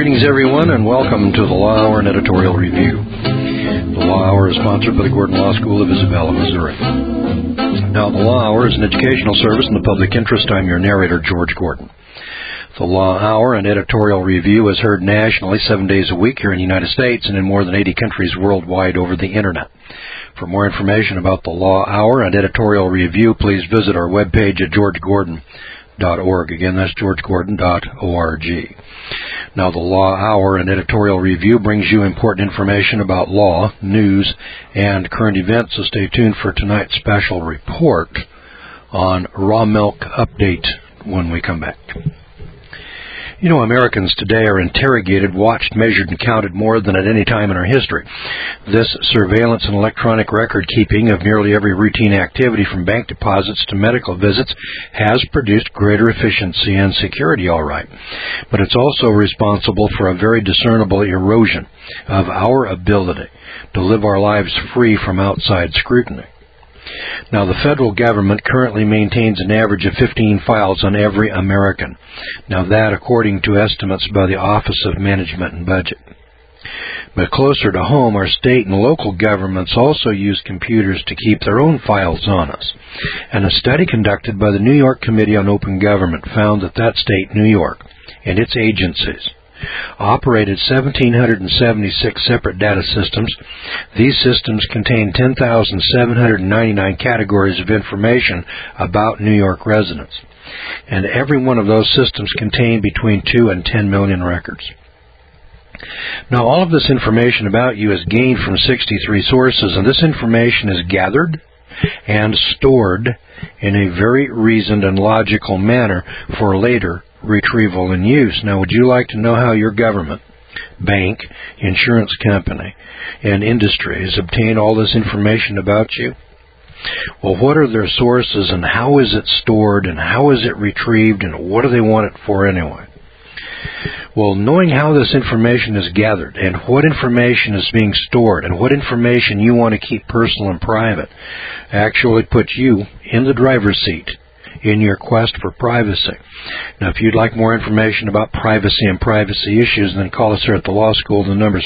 Greetings, everyone, and welcome to the Law Hour and Editorial Review. The Law Hour is sponsored by the Gordon Law School of Isabella, Missouri. Now, the Law Hour is an educational service in the public interest. I'm your narrator, George Gordon. The Law Hour and Editorial Review is heard nationally 7 days a week here in the United States and in more than 80 countries worldwide over the Internet. For more information about the Law Hour and Editorial Review, please visit our webpage at georgegordon.org. Again, that's georgegordon.org. Now, the Law Hour and Editorial Review brings you important information about law, news, and current events, so stay tuned for tonight's special report on raw milk update when we come back. You know, Americans today are interrogated, watched, measured, and counted more than at any time in our history. This surveillance and electronic record-keeping of nearly every routine activity from bank deposits to medical visits has produced greater efficiency and security, all right. But it's also responsible for a very discernible erosion of our ability to live our lives free from outside scrutiny. Now, the federal government currently maintains an average of 15 files on every American. Now, that according to estimates by the Office of Management and Budget. But closer to home, our state and local governments also use computers to keep their own files on us. And a study conducted by the New York Committee on Open Government found that state, New York, and its agencies operated 1,776 separate data systems. These systems contain 10,799 categories of information about New York residents. And every one of those systems contained between 2 and 10 million records. Now, all of this information about you is gained from 63 sources, and this information is gathered and stored in a very reasoned and logical manner for later retrieval and use. Now, would you like to know how your government, bank, insurance company, and industry has obtained all this information about you? Well, what are their sources, and how is it stored, and how is it retrieved, and what do they want it for anyway? Well, knowing how this information is gathered, and what information is being stored, and what information you want to keep personal and private, actually puts you in the driver's seat in your quest for privacy. Now, if you'd like more information about privacy and privacy issues, then call us here at the law school. The number is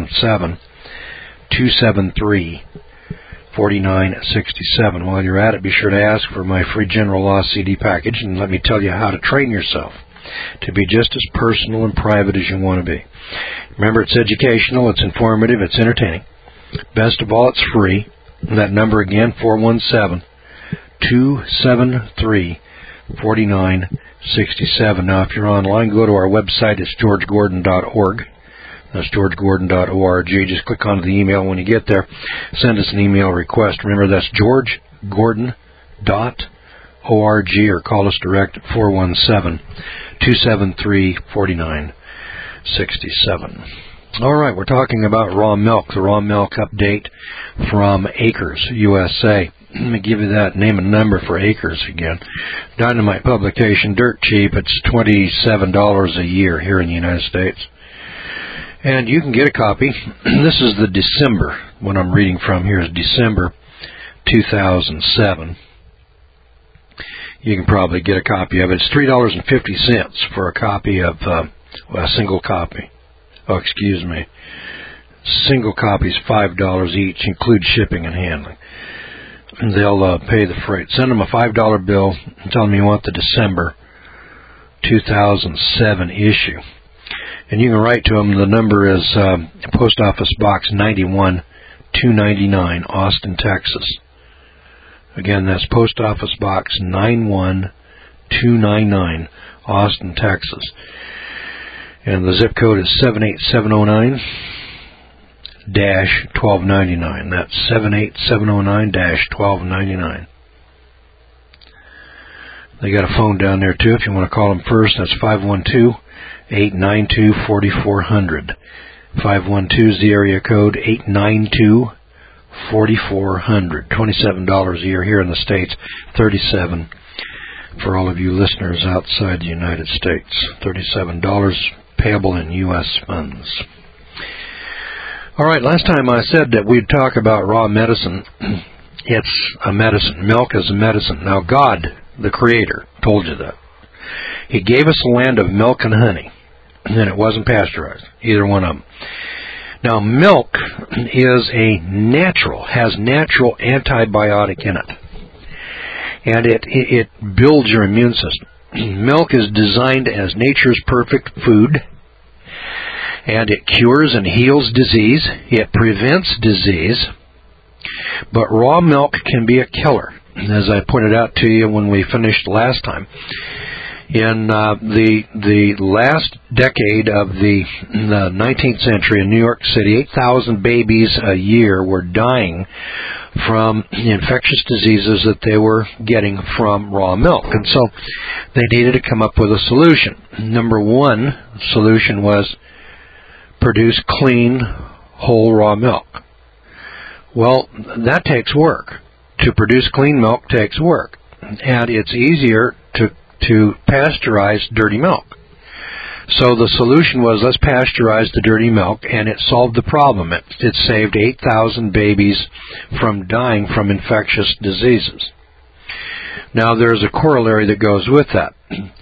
417-273-4967. While you're at it, be sure to ask for my free general law CD package, and let me tell you how to train yourself to be just as personal and private as you want to be. Remember, it's educational, it's informative, it's entertaining. Best of all, it's free. And that number again, 417-273-4967. Now, if you're online, go to our website. It's georgegordon.org. That's georgegordon.org. Just click on the email when you get there. Send us an email request. Remember, that's georgegordon.org, or call us direct at 417-273-4967. All right, we're talking about raw milk, the raw milk update from Acres, USA. Let me give you that name and number for Acres again. Dynamite publication, dirt cheap. It's $27 a year here in the United States. And you can get a copy. This is the December, what I'm reading from here is December 2007. You can probably get a copy of it. It's $3.50 for a copy of a single copy. Oh, excuse me. Single copies, $5 each, include shipping and handling. And they'll pay the freight. Send them a $5 bill and tell them you want the December 2007 issue. And you can write to them. The number is Post Office Box 91, 299, Austin, Texas. Again, that's Post Office Box 91299, Austin, Texas. And the zip code is 78709-1299. That's 78709-1299. They got a phone down there, too, if you want to call them first. That's 512-892-4400. 512 is the area code, 892-4400. $27 a year here in the States, $37 for all of you listeners outside the United States. $37 payable in U.S. funds. All right, last time I said that we'd talk about raw medicine. It's a medicine. Milk is a medicine. Now, God, the Creator, told you that. He gave us a land of milk and honey. and it wasn't pasteurized, either one of them. Now, milk has natural antibiotic in it, and it builds your immune system. Milk is designed as nature's perfect food, and it cures and heals disease. It prevents disease, but raw milk can be a killer, as I pointed out to you when we finished last time. In the last decade of the 19th century in New York City, 8,000 babies a year were dying from infectious diseases that they were getting from raw milk. And so they needed to come up with a solution. Number one solution was produce clean, whole raw milk. Well, that takes work. To produce clean milk takes work. And it's easier to pasteurize dirty milk. So the solution was, let's pasteurize the dirty milk, and it solved the problem. It saved 8,000 babies from dying from infectious diseases. Now there's a corollary that goes with that.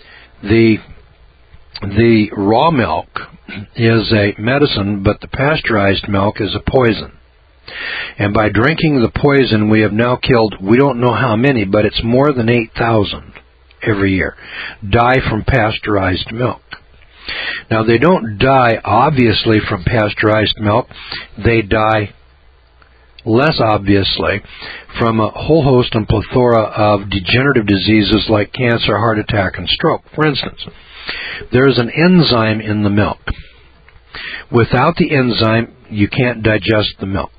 The raw milk is a medicine, but the pasteurized milk is a poison. And by drinking the poison, we have now killed, we don't know how many, but it's more than 8,000 every year, die from pasteurized milk. Now, they don't die obviously from pasteurized milk. They die less obviously from a whole host and plethora of degenerative diseases like cancer, heart attack, and stroke. For instance, there's an enzyme in the milk. Without the enzyme, you can't digest the milk.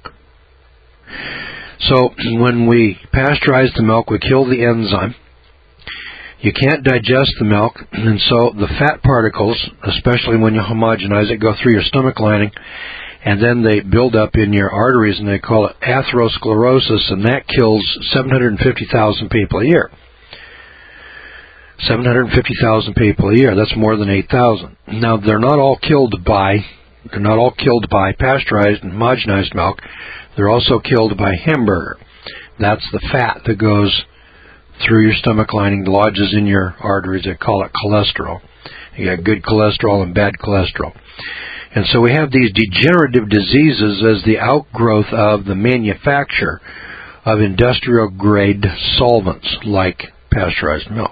So when we pasteurize the milk, we kill the enzyme. You can't digest the milk, and so the fat particles, especially when you homogenize it, go through your stomach lining, and then they build up in your arteries, and they call it atherosclerosis, and that kills 750,000 people a year. 750,000 people a year. That's more than 8,000. Now, they're not all killed by pasteurized and homogenized milk. They're also killed by hamburger. That's the fat that goes through your stomach lining, lodges in your arteries. They call it cholesterol. You got good cholesterol and bad cholesterol. And so we have these degenerative diseases as the outgrowth of the manufacture of industrial-grade solvents like pasteurized milk.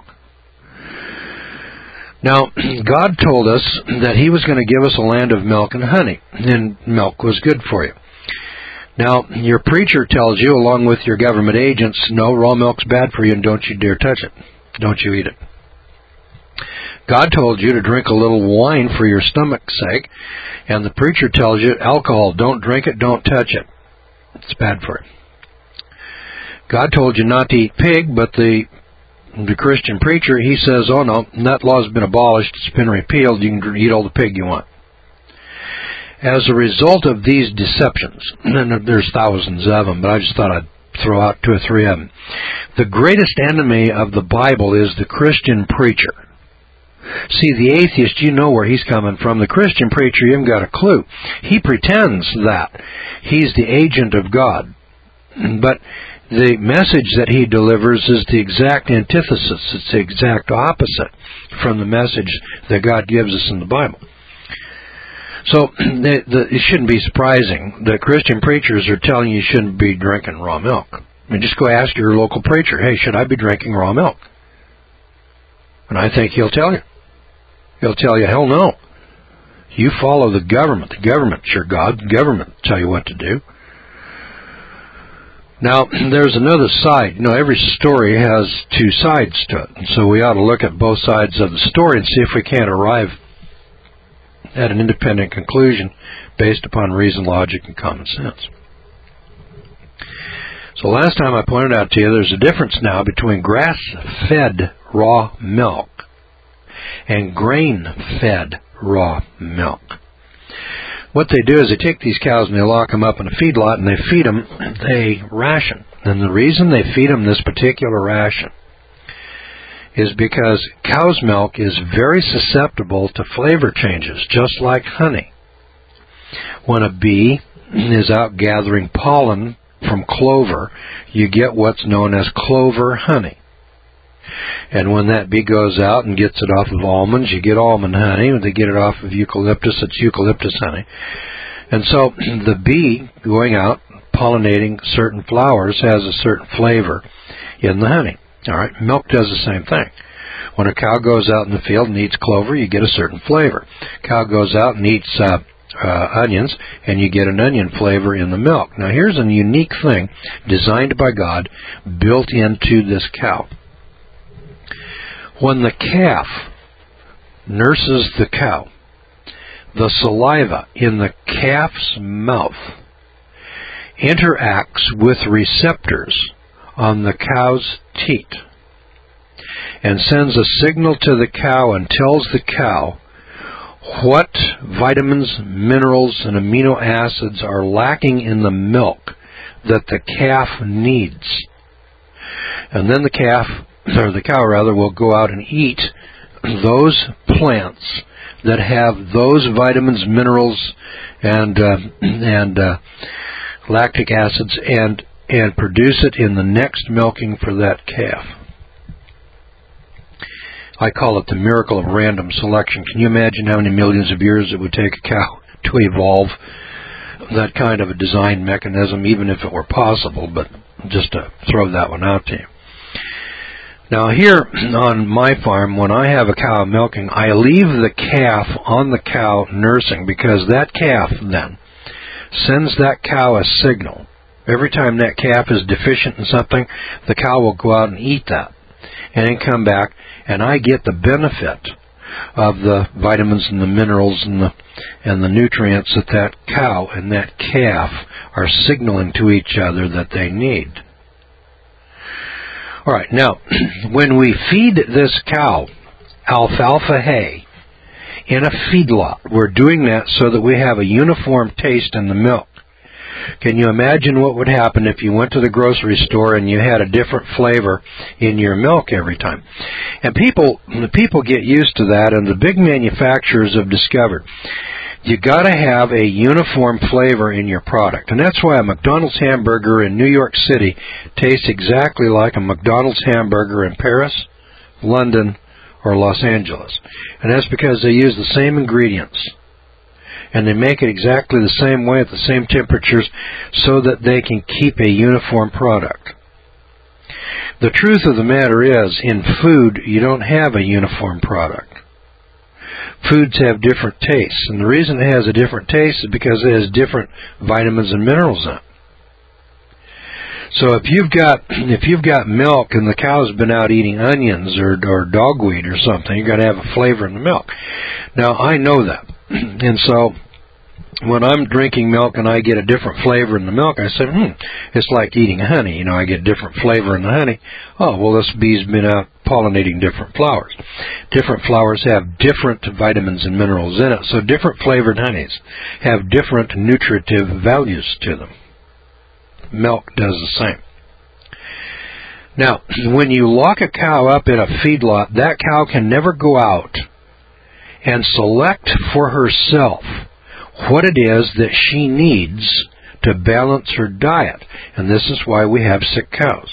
Now, God told us that He was going to give us a land of milk and honey, and milk was good for you. Now, your preacher tells you, along with your government agents, no, raw milk's bad for you and don't you dare touch it. Don't you eat it. God told you to drink a little wine for your stomach's sake, and the preacher tells you, alcohol, don't drink it, don't touch it. It's bad for you. God told you not to eat pig, but the Christian preacher, he says, oh no, that law's been abolished, it's been repealed, you can eat all the pig you want. As a result of these deceptions, and there's thousands of them, but I just thought I'd throw out 2 or 3 of them. The greatest enemy of the Bible is the Christian preacher. See, the atheist, you know where he's coming from. The Christian preacher, you haven't got a clue. He pretends that he's the agent of God. But the message that he delivers is the exact antithesis. It's the exact opposite from the message that God gives us in the Bible. So it shouldn't be surprising that Christian preachers are telling you shouldn't be drinking raw milk. I mean, just go ask your local preacher, hey, should I be drinking raw milk? And I think he'll tell you. He'll tell you, hell no. You follow the government. The government's your God. The government will tell you what to do. Now, there's another side. You know, every story has 2 sides to it. And so we ought to look at both sides of the story and see if we can't arrive at an independent conclusion based upon reason, logic, and common sense. So last time I pointed out to you there's a difference now between grass-fed raw milk and grain-fed raw milk. What they do is they take these cows and they lock them up in a feedlot and they feed them a ration. And the reason they feed them this particular ration is because cow's milk is very susceptible to flavor changes, just like honey. When a bee is out gathering pollen from clover, you get what's known as clover honey. And when that bee goes out and gets it off of almonds, you get almond honey. When they get it off of eucalyptus, it's eucalyptus honey. And so the bee going out, pollinating certain flowers, has a certain flavor in the honey. All right, milk does the same thing. When a cow goes out in the field and eats clover, you get a certain flavor. Cow goes out and eats onions, and you get an onion flavor in the milk. Now, here's a unique thing designed by God, built into this cow. When the calf nurses the cow, the saliva in the calf's mouth interacts with receptors on the cow's teat and sends a signal to the cow and tells the cow what vitamins, minerals, and amino acids are lacking in the milk that the calf needs. And then the cow will go out and eat those plants that have those vitamins, minerals, and lactic acids and produce it in the next milking for that calf. I call it the miracle of random selection. Can you imagine how many millions of years it would take a cow to evolve that kind of a design mechanism, even if it were possible, but just to throw that one out to you. Now here on my farm, when I have a cow milking, I leave the calf on the cow nursing, because that calf then sends that cow a signal. Every time that calf is deficient in something, the cow will go out and eat that and then come back, and I get the benefit of the vitamins and the minerals and the nutrients that cow and that calf are signaling to each other that they need. All right, now, when we feed this cow alfalfa hay in a feedlot, we're doing that so that we have a uniform taste in the milk. Can you imagine what would happen if you went to the grocery store and you had a different flavor in your milk every time? And the people get used to that, and the big manufacturers have discovered you got to have a uniform flavor in your product. And that's why a McDonald's hamburger in New York City tastes exactly like a McDonald's hamburger in Paris, London, or Los Angeles. And that's because they use the same ingredients. And they make it exactly the same way at the same temperatures so that they can keep a uniform product. The truth of the matter is, in food, you don't have a uniform product. Foods have different tastes, and the reason it has a different taste is because it has different vitamins and minerals in it. So if you've got milk and the cow's been out eating onions or dogweed or something, you've got to have a flavor in the milk. Now, I know that. And so when I'm drinking milk and I get a different flavor in the milk, I say, it's like eating honey. I get different flavor in the honey. Oh, well, this bee's been out pollinating different flowers. Different flowers have different vitamins and minerals in it, so different flavored honeys have different nutritive values to them. Milk does the same. Now, when you lock a cow up in a feedlot, that cow can never go out and select for herself what it is that she needs to balance her diet. And this is why we have sick cows.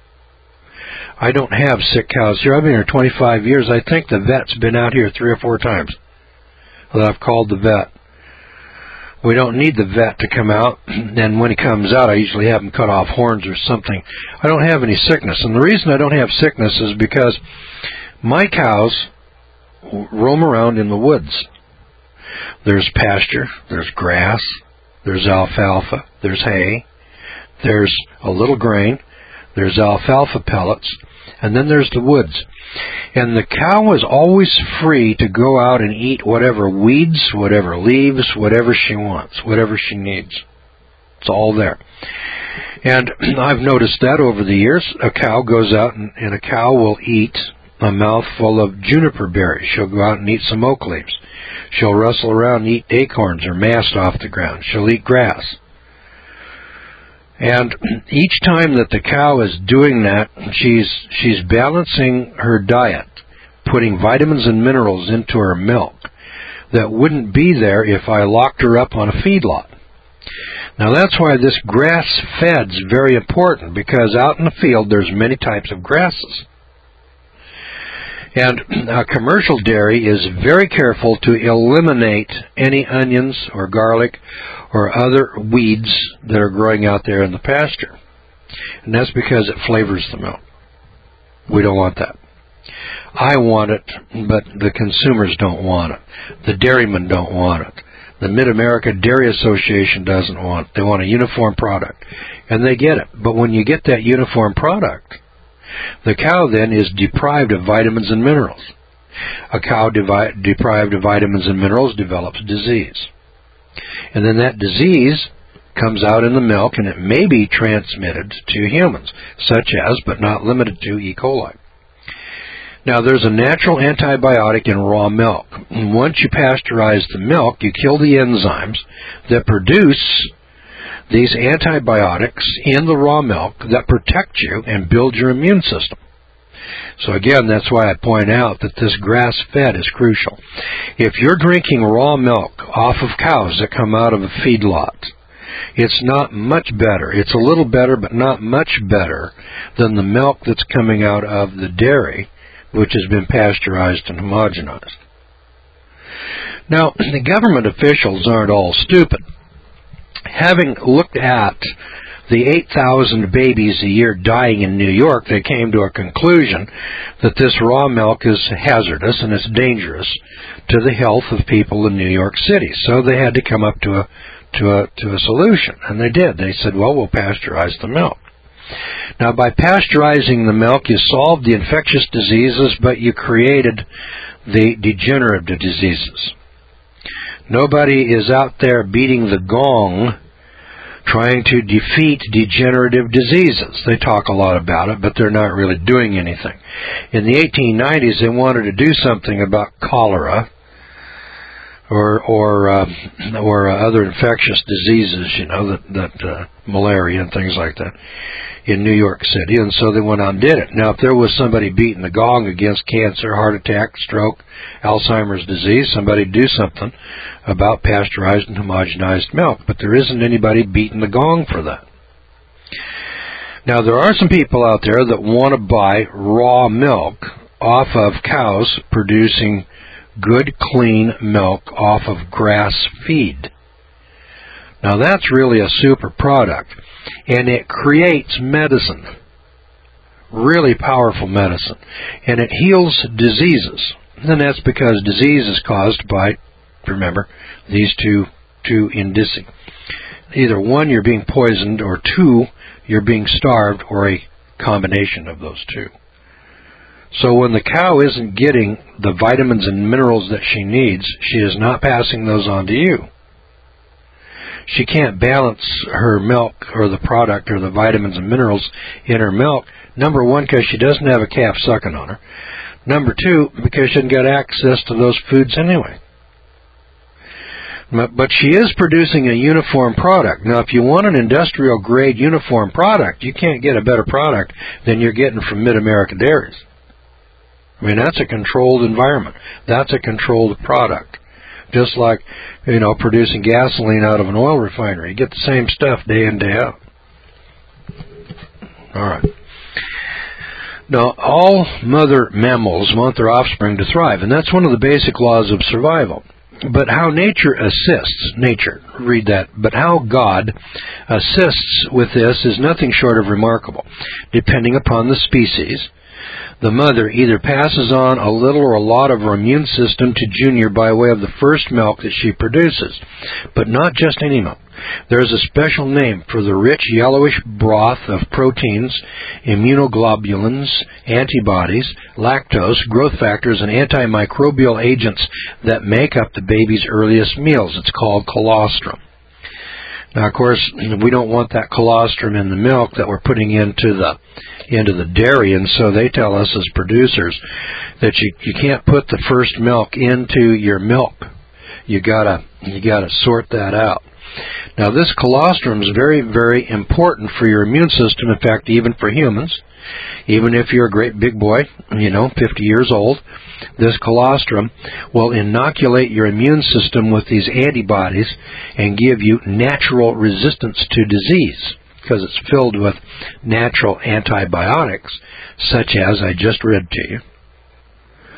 I don't have sick cows here. I've been here 25 years. I think the vet's been out here 3 or 4 times that I've called the vet. We don't need the vet to come out, and when he comes out, I usually have him cut off horns or something. I don't have any sickness, and the reason I don't have sickness is because my cows roam around in the woods. There's pasture, there's grass, there's alfalfa, there's hay, there's a little grain, there's alfalfa pellets, and then there's the woods. And the cow is always free to go out and eat whatever weeds, whatever leaves, whatever she wants, whatever she needs. It's all there. And I've noticed that over the years. A cow goes out and a cow will eat a mouthful of juniper berries. She'll go out and eat some oak leaves. She'll rustle around and eat acorns or mast off the ground. She'll eat grass. And each time that the cow is doing that, she's balancing her diet, putting vitamins and minerals into her milk that wouldn't be there if I locked her up on a feedlot. Now that's why this grass-fed's very important, because out in the field there's many types of grasses. And commercial dairy is very careful to eliminate any onions or garlic or other weeds that are growing out there in the pasture. And that's because it flavors the milk. We don't want that. I want it, but the consumers don't want it. The dairymen don't want it. The Mid-America Dairy Association doesn't want it. They want a uniform product. And they get it. But when you get that uniform product, the cow then is deprived of vitamins and minerals. A cow deprived of vitamins and minerals develops disease. And then that disease comes out in the milk, and it may be transmitted to humans, such as, but not limited to, E. coli. Now, there's a natural antibiotic in raw milk. And once you pasteurize the milk, you kill the enzymes that produce these antibiotics in the raw milk that protect you and build your immune system. So again, that's why I point out that this grass-fed is crucial. If you're drinking raw milk off of cows that come out of a feedlot, it's not much better. It's a little better, but not much better than the milk that's coming out of the dairy, which has been pasteurized and homogenized. Now, the government officials aren't all stupid. Having looked at the 8,000 babies a year dying in New York, they came to a conclusion that this raw milk is hazardous and it's dangerous to the health of people in New York City. So they had to come up to a solution, and they did. They said, well, we'll pasteurize the milk. Now, by pasteurizing the milk, you solved the infectious diseases, but you created the degenerative diseases. Nobody is out there beating the gong trying to defeat degenerative diseases. They talk a lot about it, but they're not really doing anything. In the 1890s, they wanted to do something about cholera or other infectious diseases, that malaria and things like that in New York City, and so they went on and did it. Now, if there was somebody beating the gong against cancer, heart attack, stroke, Alzheimer's disease, somebody'd do something about pasteurized and homogenized milk, but there isn't anybody beating the gong for that. Now, there are some people out there that want to buy raw milk off of cows producing good, clean milk off of grass feed. Now, that's really a super product, and it creates medicine, really powerful medicine, and it heals diseases. And that's because disease is caused by, remember, these two indices. Either one, you're being poisoned, or two, you're being starved, or a combination of those two. So when the cow isn't getting the vitamins and minerals that she needs, she is not passing those on to you. She can't balance her milk or the product or the vitamins and minerals in her milk. Number one, because she doesn't have a calf sucking on her. Number two, because she doesn't get access to those foods anyway. But she is producing a uniform product. Now, if you want an industrial-grade uniform product, you can't get a better product than you're getting from Mid-America Dairies. I mean, that's a controlled environment. That's a controlled product. Just like, producing gasoline out of an oil refinery. You get the same stuff day in, day out. All right. Now, all mother mammals want their offspring to thrive, and that's one of the basic laws of survival. But how nature assists, but how God assists with this is nothing short of remarkable. Depending upon the species, the mother either passes on a little or a lot of her immune system to Junior by way of the first milk that she produces, but not just any milk. There is a special name for the rich yellowish broth of proteins, immunoglobulins, antibodies, lactose, growth factors, and antimicrobial agents that make up the baby's earliest meals. It's called colostrum. Now, of course, we don't want that colostrum in the milk that we're putting into the dairy, and so they tell us as producers that you can't put the first milk into your milk. You gotta sort that out. Now, this colostrum is very, very important for your immune system. In fact, even for humans, even if you're a great big boy, 50 years old, this colostrum will inoculate your immune system with these antibodies and give you natural resistance to disease because it's filled with natural antibiotics, such as I just read to you.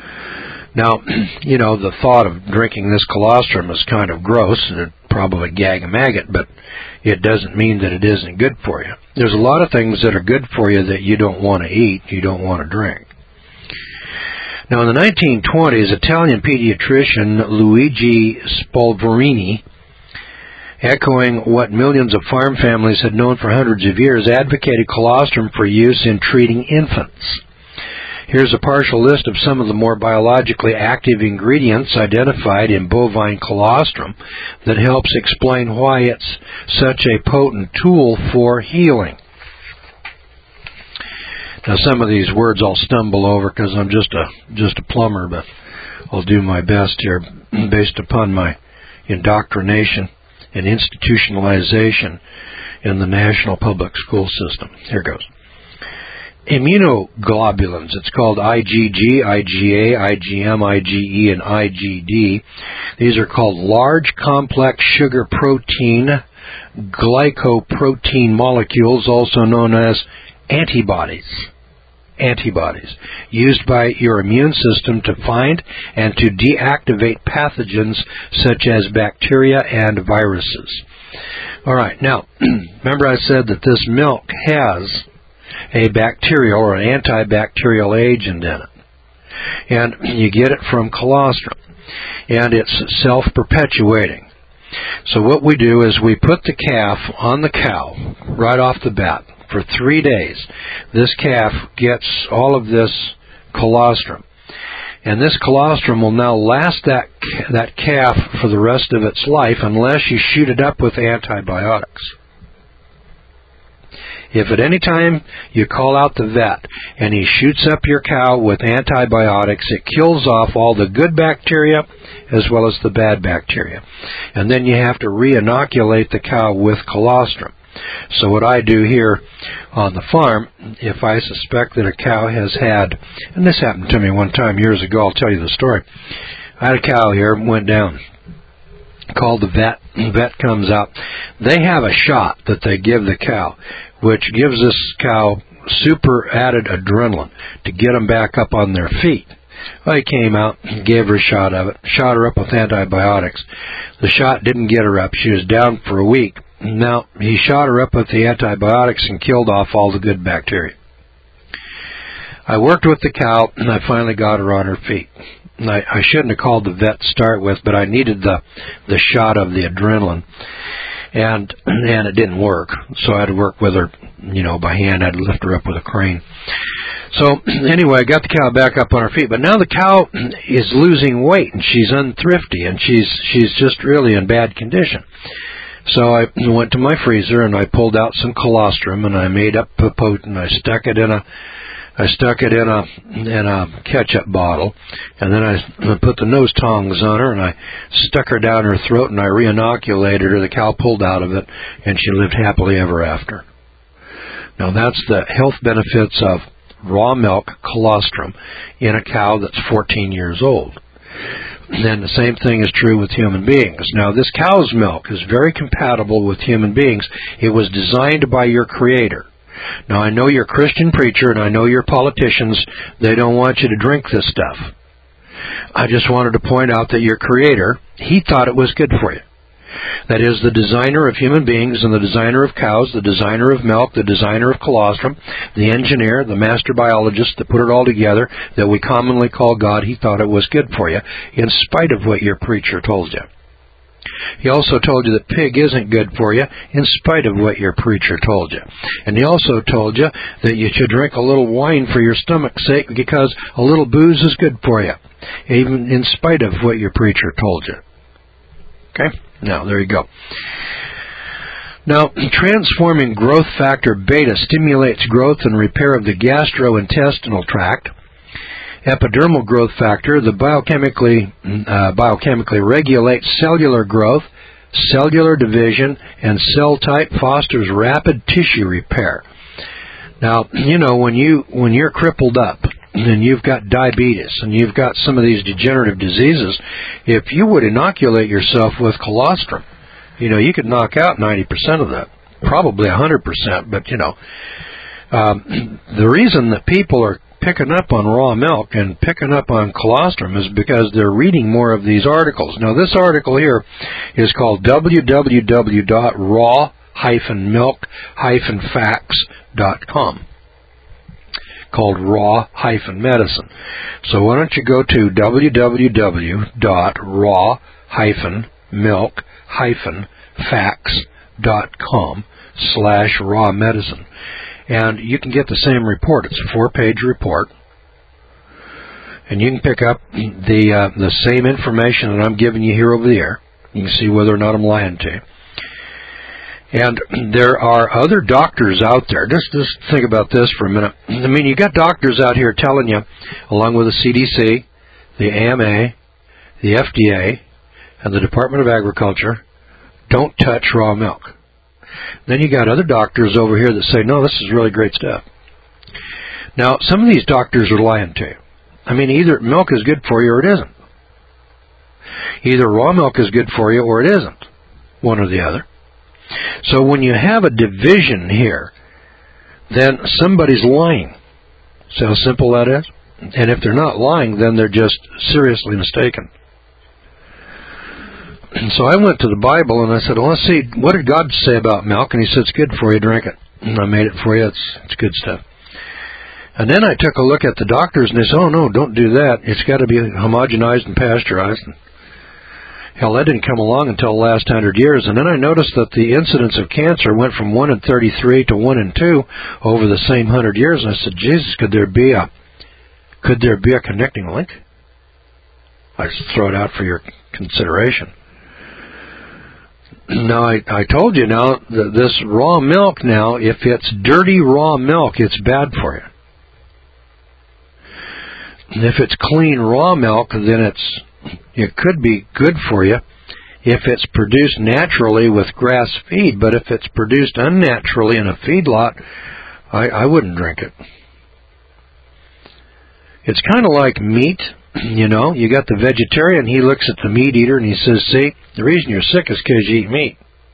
Now, the thought of drinking this colostrum is kind of gross, and it'd probably gag a maggot, but it doesn't mean that it isn't good for you. There's a lot of things that are good for you that you don't want to eat, you don't want to drink. Now, in the 1920s, Italian pediatrician Luigi Spolverini, echoing what millions of farm families had known for hundreds of years, advocated colostrum for use in treating infants. Here's a partial list of some of the more biologically active ingredients identified in bovine colostrum that helps explain why it's such a potent tool for healing. Now, some of these words I'll stumble over because I'm just a plumber, but I'll do my best here based upon my indoctrination and institutionalization in the national public school system. Here goes. Immunoglobulins, it's called IgG, IgA, IgM, IgE, and IgD. These are called large complex sugar protein glycoprotein molecules, also known as antibodies, used by your immune system to find and to deactivate pathogens such as bacteria and viruses. All right, now, remember I said that this milk has a bacterial or an antibacterial agent in it. And you get it from colostrum. And it's self-perpetuating. So what we do is we put the calf on the cow right off the bat. For 3 days, this calf gets all of this colostrum. And this colostrum will now last that calf for the rest of its life unless you shoot it up with antibiotics. If at any time you call out the vet and he shoots up your cow with antibiotics, it kills off all the good bacteria as well as the bad bacteria. And then you have to re-inoculate the cow with colostrum. So what I do here on the farm, if I suspect that a cow has had, and this happened to me one time years ago, I'll tell you the story. I had a cow here, went down, called the vet, and the vet comes out. They have a shot that they give the cow, which gives this cow super added adrenaline to get them back up on their feet. Well, he came out, gave her a shot of it, shot her up with antibiotics. The shot didn't get her up. She was down for a week. Now, he shot her up with the antibiotics and killed off all the good bacteria. I worked with the cow, and I finally got her on her feet. And I shouldn't have called the vet to start with, but I needed the shot of the adrenaline. And it didn't work, so I had to work with her, by hand. I had to lift her up with a crane. So anyway, I got the cow back up on her feet, but now the cow is losing weight, and she's unthrifty, and she's just really in bad condition. So I went to my freezer and I pulled out some colostrum and I made up a potent. I stuck it in a ketchup bottle, and then I put the nose tongs on her and I stuck her down her throat and I re-inoculated her. The cow pulled out of it and she lived happily ever after. Now that's the health benefits of raw milk colostrum in a cow that's 14 years old. And the same thing is true with human beings. Now, this cow's milk is very compatible with human beings. It was designed by your Creator. Now, I know you're a Christian preacher, and I know you're politicians. They don't want you to drink this stuff. I just wanted to point out that your Creator, He thought it was good for you. That is, the designer of human beings and the designer of cows, the designer of milk, the designer of colostrum, the engineer, the master biologist that put it all together, that we commonly call God, He thought it was good for you, in spite of what your preacher told you. He also told you that pig isn't good for you, in spite of what your preacher told you. And He also told you that you should drink a little wine for your stomach's sake, because a little booze is good for you, even in spite of what your preacher told you. Okay? Now, there you go. Now, transforming growth factor beta stimulates growth and repair of the gastrointestinal tract. Epidermal growth factor, the biochemically regulates cellular growth, cellular division, and cell type, fosters rapid tissue repair. Now, when you're crippled up, and you've got diabetes, and you've got some of these degenerative diseases, if you would inoculate yourself with colostrum, you could knock out 90% of that, probably 100%, but, the reason that people are picking up on raw milk and picking up on colostrum is because they're reading more of these articles. Now, this article here is called www.raw-milk-facts.com, called raw-medicine. So why don't you go to www.raw-milk-facts.com/raw medicine. And you can get the same report. It's a 4-page report. And you can pick up the same information that I'm giving you here over the air. You can see whether or not I'm lying to you. And there are other doctors out there. Just think about this for a minute. I mean, you got doctors out here telling you, along with the CDC, the AMA, the FDA, and the Department of Agriculture, don't touch raw milk. Then you got other doctors over here that say, no, this is really great stuff. Now, some of these doctors are lying to you. I mean, either milk is good for you or it isn't. Either raw milk is good for you or it isn't, one or the other. So when you have a division here, then somebody's lying. See how simple that is? And if they're not lying, then they're just seriously mistaken. And so I went to the Bible and I said, well, let's see, what did God say about milk? And he said, it's good for you, drink it. And I made it for you, it's good stuff. And then I took a look at the doctors and they said, oh no, don't do that. It's got to be homogenized and pasteurized. And hell, that didn't come along until the last 100 years. And then I noticed that the incidence of cancer went from 1 in 33 to 1 in 2 over the same 100 years. And I said, Jesus, could there be a connecting link? I just throw it out for your consideration. Now, I told you now that this raw milk now, if it's dirty raw milk, it's bad for you. And if it's clean raw milk, then it could be good for you if it's produced naturally with grass feed. But if it's produced unnaturally in a feedlot, I wouldn't drink it. It's kind of like meat. You know, you got the vegetarian, he looks at the meat eater and he says, see, the reason you're sick is because you eat meat.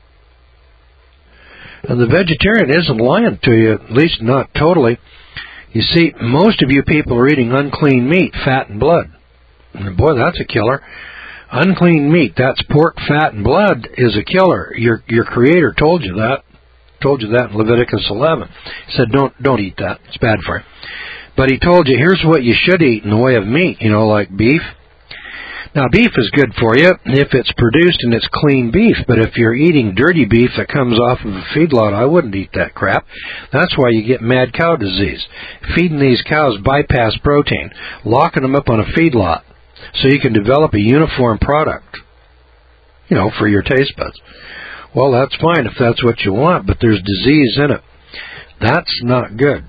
And the vegetarian isn't lying to you, at least not totally. You see, most of you people are eating unclean meat, fat and blood. And boy, that's a killer. Unclean meat, that's pork, fat, and blood, is a killer. Your Creator told you that. Told you that in Leviticus 11. He said, don't eat that. It's bad for you. But he told you, here's what you should eat in the way of meat, you know, like beef. Now, beef is good for you if it's produced and it's clean beef. But if you're eating dirty beef that comes off of a feedlot, I wouldn't eat that crap. That's why you get mad cow disease. Feeding these cows bypass protein, locking them up on a feedlot so you can develop a uniform product, you know, for your taste buds. Well, that's fine if that's what you want, but there's disease in it. That's not good.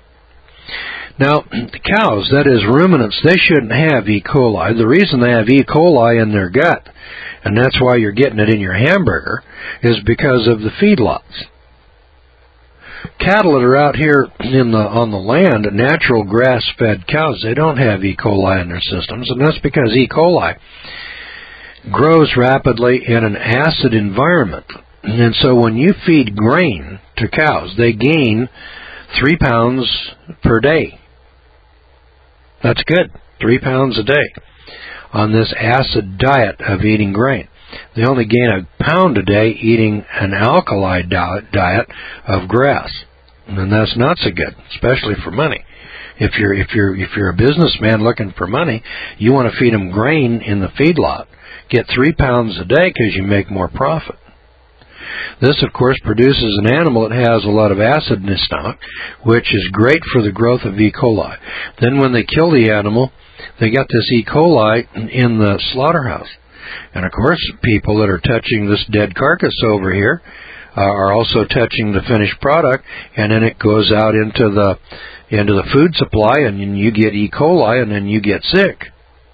Now, the cows, that is ruminants, they shouldn't have E. coli. The reason they have E. coli in their gut, and that's why you're getting it in your hamburger, is because of the feedlots. Cattle that are out here on the land, natural grass-fed cows, they don't have E. coli in their systems, and that's because E. coli grows rapidly in an acid environment. And so when you feed grain to cows, they gain 3 pounds per day. That's good, 3 pounds a day on this acid diet of eating grain. They only gain 1 pound a day eating an alkali diet of grass, and that's not so good, especially for money. If you're a businessman looking for money, you want to feed them grain in the feedlot. Get 3 pounds a day because you make more profit. This, of course, produces an animal that has a lot of acid in his stomach, which is great for the growth of E. coli. Then when they kill the animal, they got this E. coli in the slaughterhouse. And, of course, people that are touching this dead carcass over here are also touching the finished product, and then it goes out into the food supply, and you get E. coli, and then you get sick.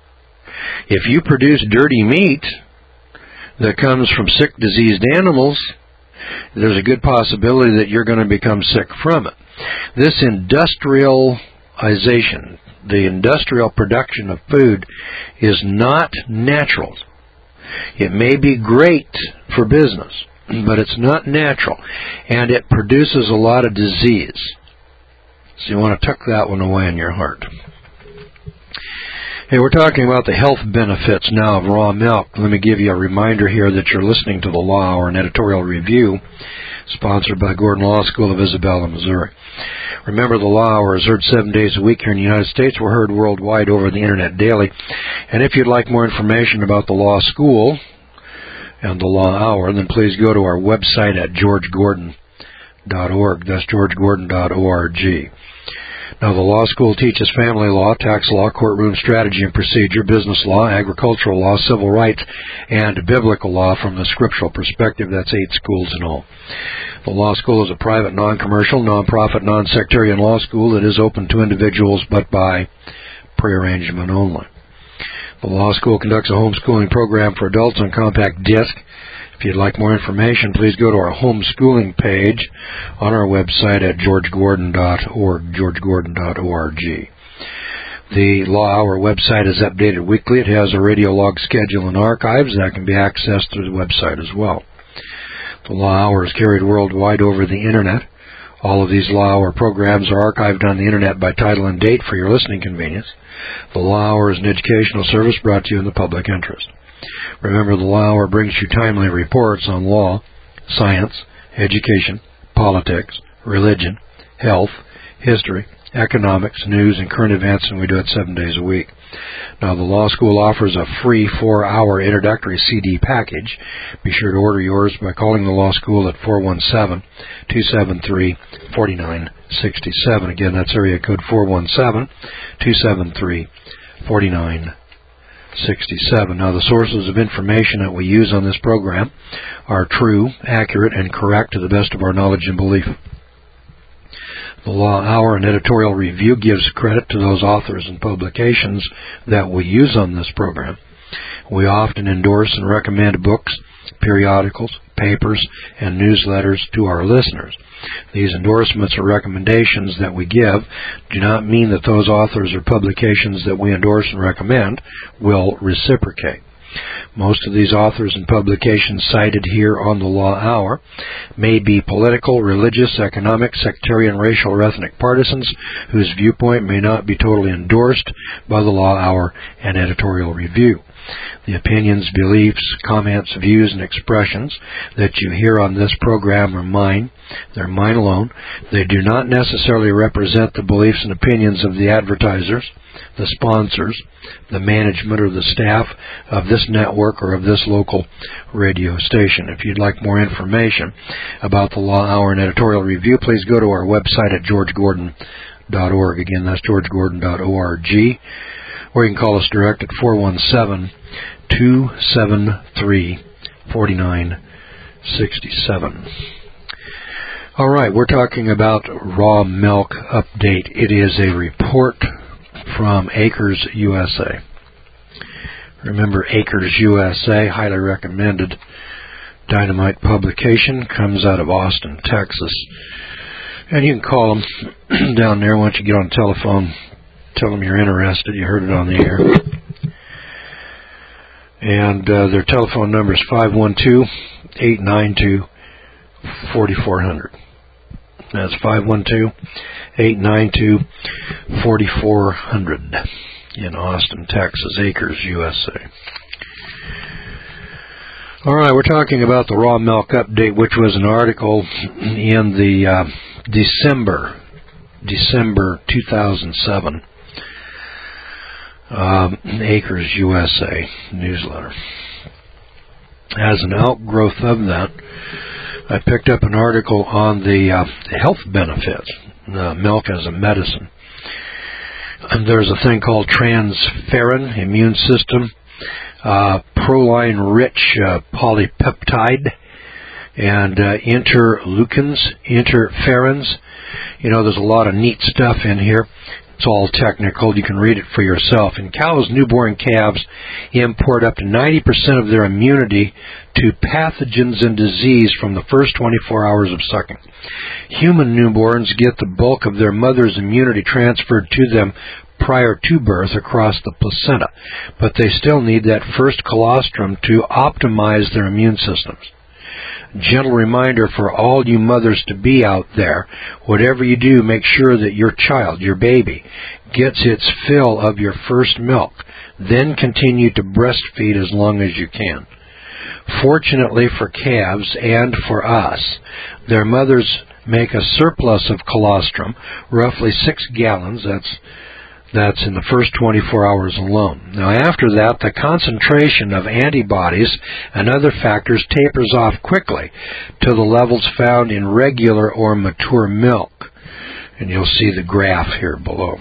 If you produce dirty meat that comes from sick, diseased animals, there's a good possibility that you're going to become sick from it. This industrialization, the industrial production of food, is not natural. It may be great for business, but it's not natural, and it produces a lot of disease. So you want to tuck that one away in your heart. Hey, we're talking about the health benefits now of raw milk. Let me give you a reminder here that you're listening to the Law Hour, an editorial review sponsored by Gordon Law School of Isabella, Missouri. Remember, the Law Hour is heard 7 days a week here in the United States. We're heard worldwide over the Internet daily. And if you'd like more information about the Law School and the Law Hour, then please go to our website at georgegordon.org. That's georgegordon.org. Now, the law school teaches family law, tax law, courtroom strategy and procedure, business law, agricultural law, civil rights, and biblical law from the scriptural perspective. That's 8 schools in all. The law school is a private, non-commercial, non-profit, non-sectarian law school that is open to individuals but by prearrangement only. The law school conducts a homeschooling program for adults on compact disc. If you'd like more information, please go to our homeschooling page on our website at georgegordon.org, georgegordon.org. The Law Hour website is updated weekly. It has a radio log schedule and archives that can be accessed through the website as well. The Law Hour is carried worldwide over the Internet. All of these Law Hour programs are archived on the Internet by title and date for your listening convenience. The Law Hour is an educational service brought to you in the public interest. Remember, the Law Hour brings you timely reports on law, science, education, politics, religion, health, history, economics, news, and current events, and we do it 7 days a week. Now, the law school offers a free 4-hour introductory CD package. Be sure to order yours by calling the law school at 417-273-4967. Again, that's area code 417-273-4967. Now, the sources of information that we use on this program are true, accurate, and correct to the best of our knowledge and belief. The Law Hour and editorial review gives credit to those authors and publications that we use on this program. We often endorse and recommend books, periodicals, papers, and newsletters to our listeners. These endorsements or recommendations that we give do not mean that those authors or publications that we endorse and recommend will reciprocate. Most of these authors and publications cited here on the Law Hour may be political, religious, economic, sectarian, racial, or ethnic partisans whose viewpoint may not be totally endorsed by the Law Hour and editorial review. The opinions, beliefs, comments, views, and expressions that you hear on this program are mine. They're mine alone. They do not necessarily represent the beliefs and opinions of the advertisers, the sponsors, the management, or the staff of this network or of this local radio station. If you'd like more information about the Law Hour and editorial review, please go to our website at georgegordon.org. Again, that's georgegordon.org. Or you can call us direct at 417-273-4967. All right, we're talking about raw milk update. It is a report from Acres USA. Remember, Acres USA, highly recommended dynamite publication, comes out of Austin, Texas. And you can call them down there once you get on the telephone. Tell them you're interested. You heard it on the air. And their telephone number is 512-892-4400. That's 512-892-4400 in Austin, Texas, Acres, USA. All right, we're talking about the raw milk update, which was an article in the December 2007 Acres USA newsletter. As an outgrowth of that, I picked up an article on the health benefits, milk as a medicine. And there's a thing called transferrin, immune system, proline-rich polypeptide, and interferons. You know, there's a lot of neat stuff in here. It's all technical. You can read it for yourself. In cows, newborn calves import up to 90% of their immunity to pathogens and disease from the first 24 hours of sucking. Human newborns get the bulk of their mother's immunity transferred to them prior to birth across the placenta, but they still need that first colostrum to optimize their immune systems. Gentle reminder for all you mothers-to-be out there, whatever you do, make sure that your child, your baby, gets its fill of your first milk. Then continue to breastfeed as long as you can. Fortunately for calves and for us, their mothers make a surplus of colostrum, roughly 6 gallons. That's in the first 24 hours alone. Now, after that, the concentration of antibodies and other factors tapers off quickly to the levels found in regular or mature milk. And you'll see the graph here below.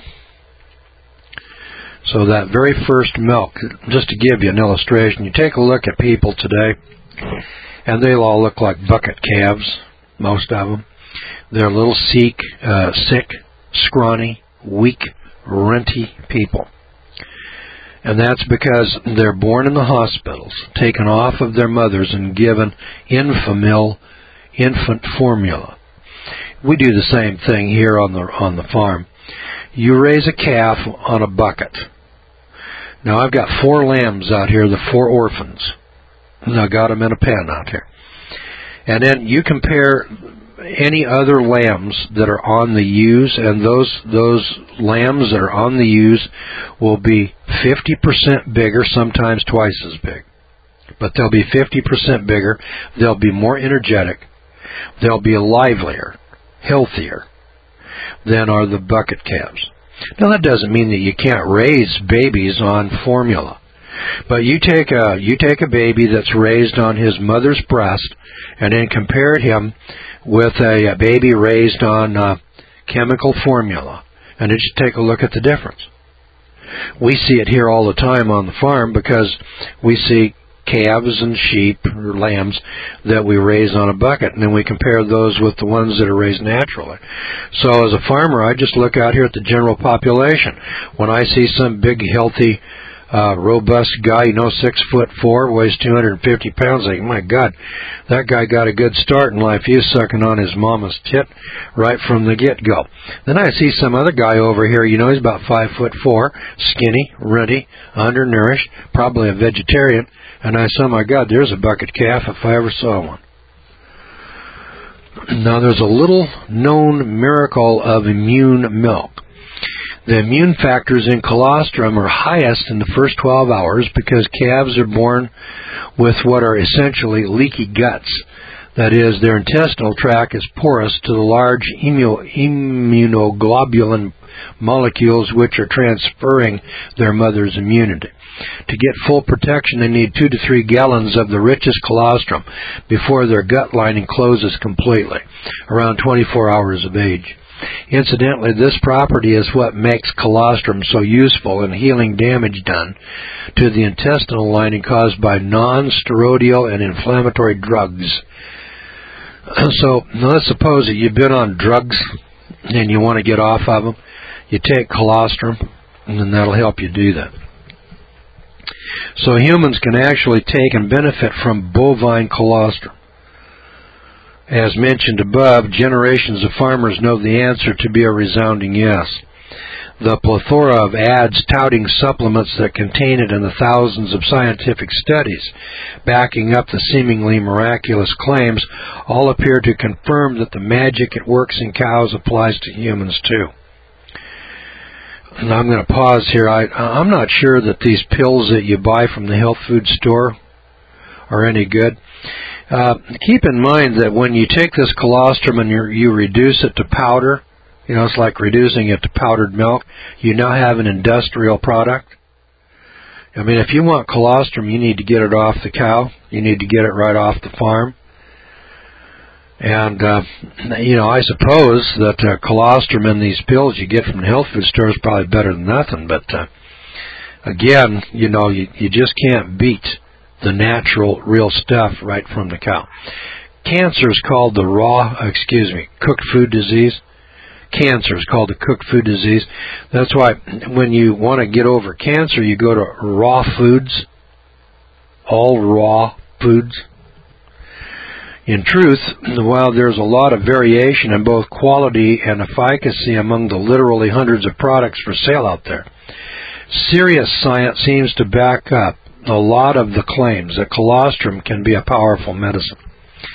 So that very first milk, just to give you an illustration, you take a look at people today, and they'll all look like bucket calves, most of them. They're little sick, scrawny, weak, renty people. And that's because they're born in the hospitals, taken off of their mothers, and given infant formula. We do the same thing here on the farm. You raise a calf on a bucket. Now, I've got 4 lambs out here, the 4 orphans. And I got them in a pen out here. And then you compare any other lambs that are on the ewes, and those lambs that are on the ewes will be 50% bigger, sometimes twice as big. But they'll be 50% bigger. They'll be more energetic. They'll be livelier, healthier than are the bucket calves. Now, that doesn't mean that you can't raise babies on formula. But you take a baby that's raised on his mother's breast and then compare him with a baby raised on chemical formula, and just take a look at the difference. We see it here all the time on the farm because we see calves and sheep or lambs that we raise on a bucket, and then we compare those with the ones that are raised naturally. So as a farmer, I just look out here at the general population. When I see some big, healthy, robust guy, 6'4", weighs 250 pounds, I think, my God, that guy got a good start in life. He was sucking on his mama's tit right from the get-go. Then I see some other guy over here, he's about 5'4", skinny, ruddy, undernourished, probably a vegetarian, and I saw, my God, there's a bucket calf if I ever saw one. Now, there's a little known miracle of immune milk. The immune factors in colostrum are highest in the first 12 hours because calves are born with what are essentially leaky guts. That is, their intestinal tract is porous to the large immunoglobulin molecules which are transferring their mother's immunity. To get full protection, they need 2 to 3 gallons of the richest colostrum before their gut lining closes completely, around 24 hours of age. Incidentally, this property is what makes colostrum so useful in healing damage done to the intestinal lining caused by non-steroidal and inflammatory drugs. So, let's suppose that you've been on drugs and you want to get off of them. You take colostrum, and then that'll help you do that. So humans can actually take and benefit from bovine colostrum. As mentioned above, generations of farmers know the answer to be a resounding yes. The plethora of ads touting supplements that contain it and the thousands of scientific studies backing up the seemingly miraculous claims all appear to confirm that the magic that works in cows applies to humans too. And I'm going to pause here. I'm not sure that these pills that you buy from the health food store are any good. Keep in mind that when you take this colostrum and you reduce it to powder, it's like reducing it to powdered milk, you now have an industrial product. I mean, if you want colostrum, you need to get it off the cow. You need to get it right off the farm. And, I suppose that colostrum in these pills you get from the health food store is probably better than nothing. But, again, you just can't beat the natural, real stuff right from the cow. Cancer is called cooked food disease. Cancer is called the cooked food disease. That's why when you want to get over cancer, you go to raw foods, all raw foods. In truth, while there's a lot of variation in both quality and efficacy among the literally hundreds of products for sale out there, serious science seems to back up a lot of the claims that colostrum can be a powerful medicine.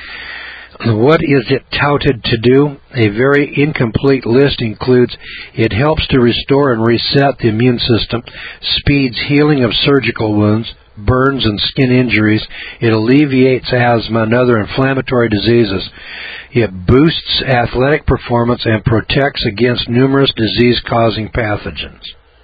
What is it touted to do? A very incomplete list includes it helps to restore and reset the immune system, speeds healing of surgical wounds, burns and skin injuries, it alleviates asthma and other inflammatory diseases, it boosts athletic performance and protects against numerous disease-causing pathogens.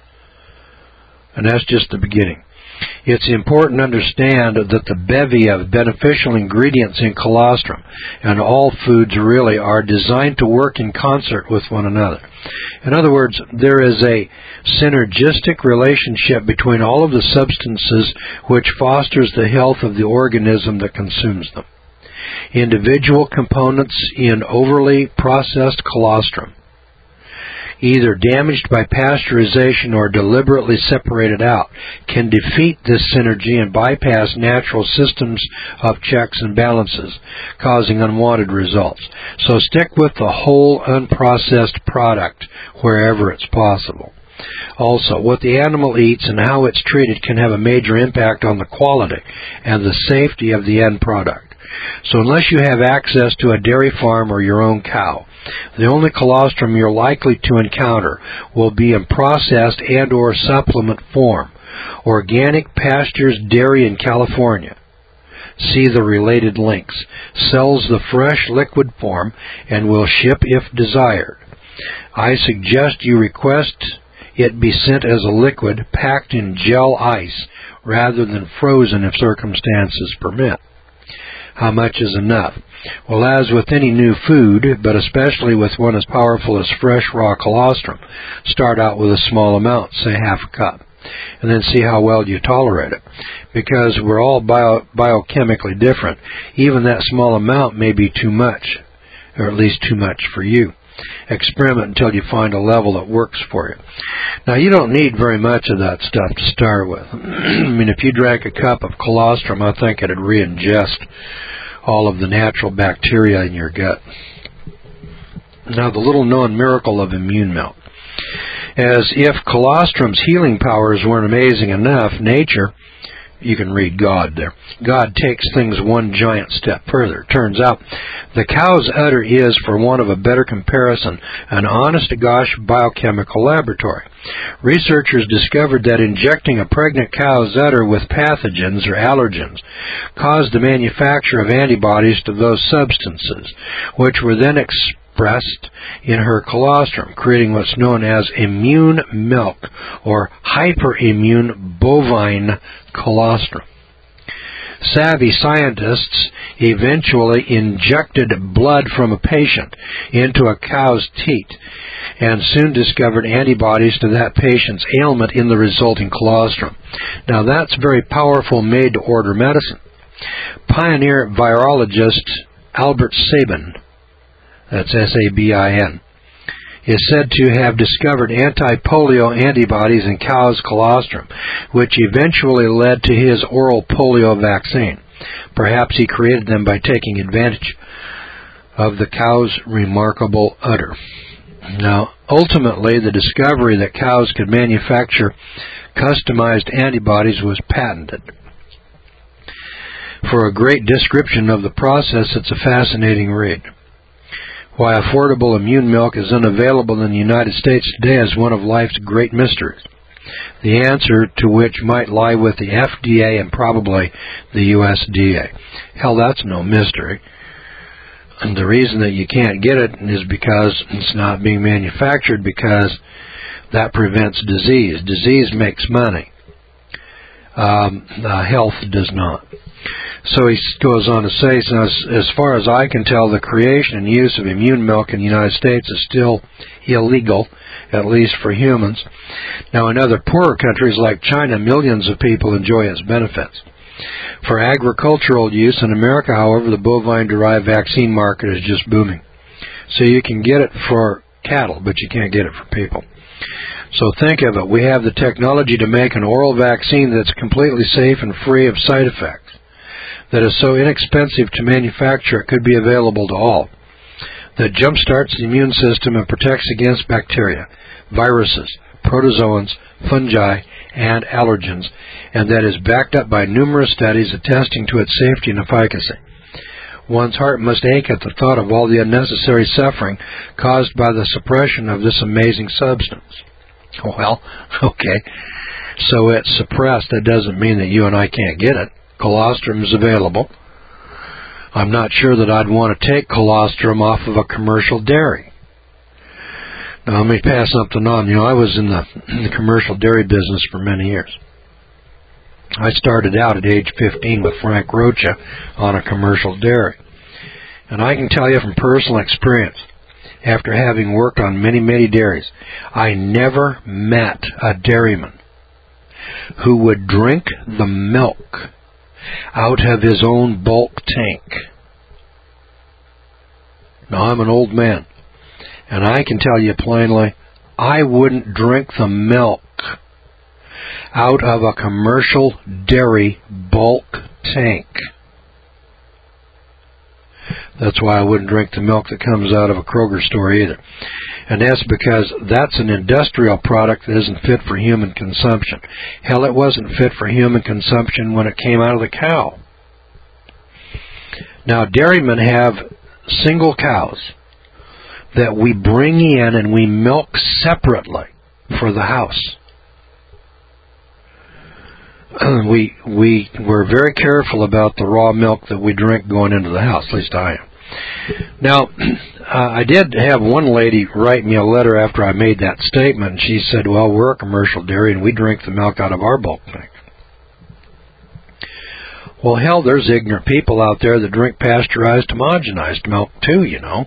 And that's just the beginning. It's important to understand that the bevy of beneficial ingredients in colostrum, and all foods really, are designed to work in concert with one another. In other words, there is a synergistic relationship between all of the substances which fosters the health of the organism that consumes them. Individual components in overly processed colostrum, either damaged by pasteurization or deliberately separated out, can defeat this synergy and bypass natural systems of checks and balances, causing unwanted results. So stick with the whole unprocessed product wherever it's possible. Also, what the animal eats and how it's treated can have a major impact on the quality and the safety of the end product. So unless you have access to a dairy farm or your own cow, the only colostrum you're likely to encounter will be in processed and or supplement form. Organic Pastures Dairy in California, see the related links, sells the fresh liquid form and will ship if desired. I suggest you request it be sent as a liquid packed in gel ice rather than frozen if circumstances permit. How much is enough? Well, as with any new food, but especially with one as powerful as fresh raw colostrum, start out with a small amount, say half a cup, and then see how well you tolerate it. Because we're all biochemically different, even that small amount may be too much, or at least too much for you. Experiment until you find a level that works for you. Now, you don't need very much of that stuff to start with. I mean, if you drank a cup of colostrum, I think it'd re-ingest all of the natural bacteria in your gut. Now, the little-known miracle of immune milk. As if colostrum's healing powers weren't amazing enough, nature, you can read God there, God takes things one giant step further. Turns out the cow's udder is, for want of a better comparison, an honest-to-gosh biochemical laboratory. Researchers discovered that injecting a pregnant cow's udder with pathogens or allergens caused the manufacture of antibodies to those substances, which were then expressed in her colostrum, creating what's known as immune milk or hyperimmune bovine colostrum. Savvy scientists eventually injected blood from a patient into a cow's teat and soon discovered antibodies to that patient's ailment in the resulting colostrum. Now that's very powerful made-to-order medicine. Pioneer virologist Albert Sabin, that's S-A-B-I-N, is said to have discovered anti-polio antibodies in cow's colostrum, which eventually led to his oral polio vaccine. Perhaps he created them by taking advantage of the cow's remarkable udder. Now, ultimately, the discovery that cows could manufacture customized antibodies was patented. For a great description of the process, it's a fascinating read. Why affordable immune milk is unavailable in the United States today is one of life's great mysteries, the answer to which might lie with the FDA and probably the USDA. Hell, that's no mystery. And the reason that you can't get it is because it's not being manufactured, because that prevents disease. Disease makes money. Health does not. So he goes on to say, so as far as I can tell, the creation and use of immune milk in the United States is still illegal, at least for humans. Now, in other poorer countries like China, millions of people enjoy its benefits. For agricultural use in America, however, the bovine-derived vaccine market is just booming. So you can get it for cattle, but you can't get it for people. So think of it. We have the technology to make an oral vaccine that's completely safe and free of side effects, that is so inexpensive to manufacture it could be available to all, that jumpstarts the immune system and protects against bacteria, viruses, protozoans, fungi, and allergens, and that is backed up by numerous studies attesting to its safety and efficacy. One's heart must ache at the thought of all the unnecessary suffering caused by the suppression of this amazing substance. Well, okay, so it's suppressed. That doesn't mean that you and I can't get it. Colostrum is available. I'm not sure that I'd want to take colostrum off of a commercial dairy. Now, let me pass something on. You know, I was in the commercial dairy business for many years. I started out at age 15 with Frank Rocha on a commercial dairy. And I can tell you from personal experience, after having worked on many, many dairies, I never met a dairyman who would drink the milk out of his own bulk tank. Now, I'm an old man, and I can tell you plainly, I wouldn't drink the milk out of a commercial dairy bulk tank. That's why I wouldn't drink the milk that comes out of a Kroger store either. And that's because that's an industrial product that isn't fit for human consumption. Hell, it wasn't fit for human consumption when it came out of the cow. Now, dairymen have single cows that we bring in and we milk separately for the house. We're very careful about the raw milk that we drink going into the house, at least I am. Now, I did have one lady write me a letter after I made that statement, and she said, well, we're a commercial dairy and we drink the milk out of our bulk tank. Well, hell, there's ignorant people out there that drink pasteurized, homogenized milk too, you know.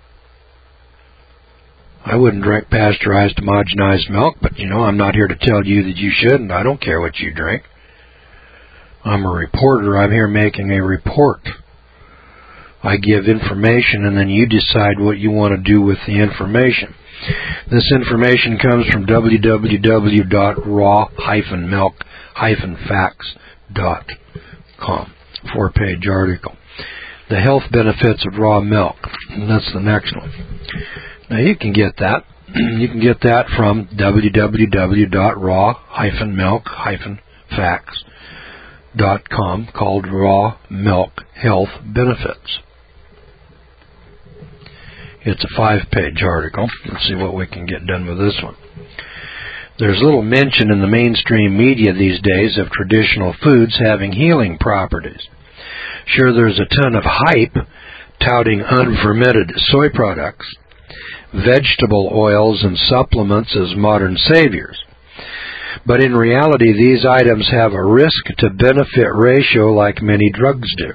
I wouldn't drink pasteurized, homogenized milk, but, you know, I'm not here to tell you that you shouldn't. I don't care what you drink. I'm a reporter. I'm here making a report. I give information, and then you decide what you want to do with the information. This information comes from www.raw-milk-facts.com. 4-page article. The health benefits of raw milk. And that's the next one. Now, you can get that. You can get that from www.raw-milk-facts.com, called Raw Milk Health Benefits. It's a 5-page article. Let's see what we can get done with this one. There's little mention in the mainstream media these days of traditional foods having healing properties. Sure, there's a ton of hype touting unfermented soy products, vegetable oils, and supplements as modern saviors. But in reality, these items have a risk-to-benefit ratio like many drugs do.